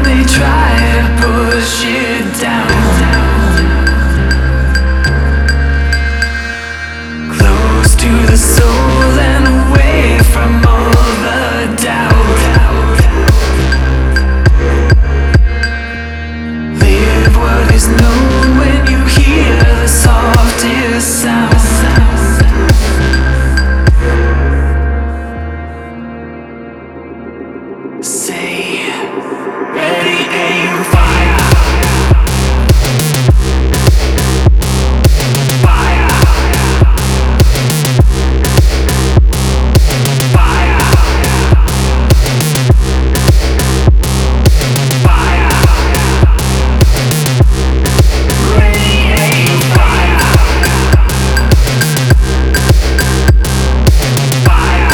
they try to push you down. Close to the soul and away from all the doubt. Live what is known when you hear the softest sound. Say, ready, aim, fire. Fire. Fire. Fire. Ready, aim, fire. Fire.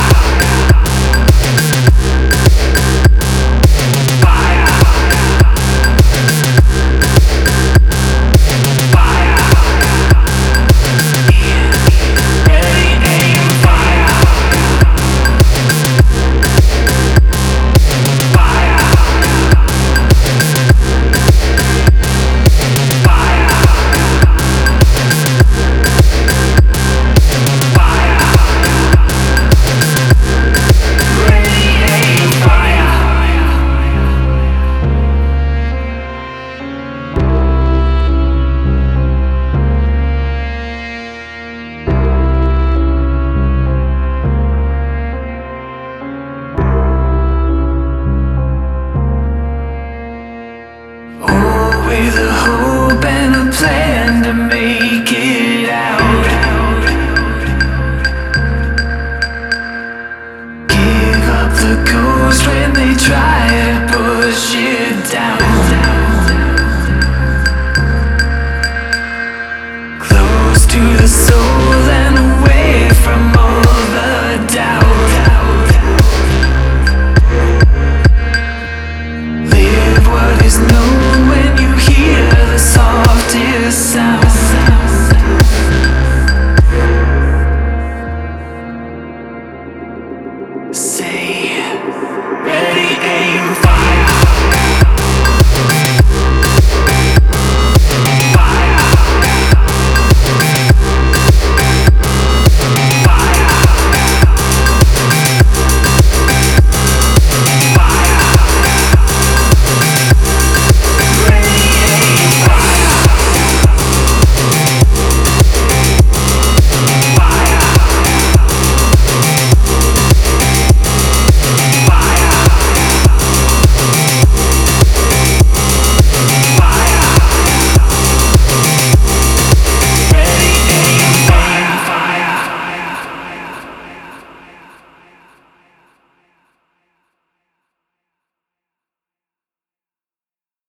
With a hope and a plan to make it out. Give up the ghost when they try to push you down. Close to the soul and away from all the doubt. Live what is known when you hear the softest sound.